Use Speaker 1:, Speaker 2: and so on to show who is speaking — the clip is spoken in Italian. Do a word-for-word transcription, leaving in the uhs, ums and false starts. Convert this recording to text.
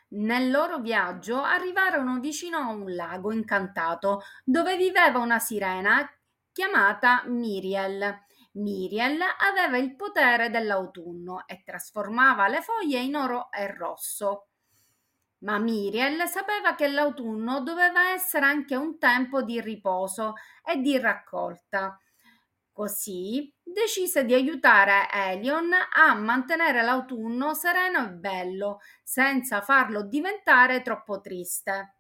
Speaker 1: Nel loro viaggio arrivarono vicino a un lago incantato dove viveva una sirena chiamata Miriel. Miriel aveva il potere dell'autunno e trasformava le foglie in oro e rosso. Ma Miriel sapeva che l'autunno doveva essere anche un tempo di riposo e di raccolta. Così decise di aiutare Elion a mantenere l'autunno sereno e bello, senza farlo diventare troppo triste.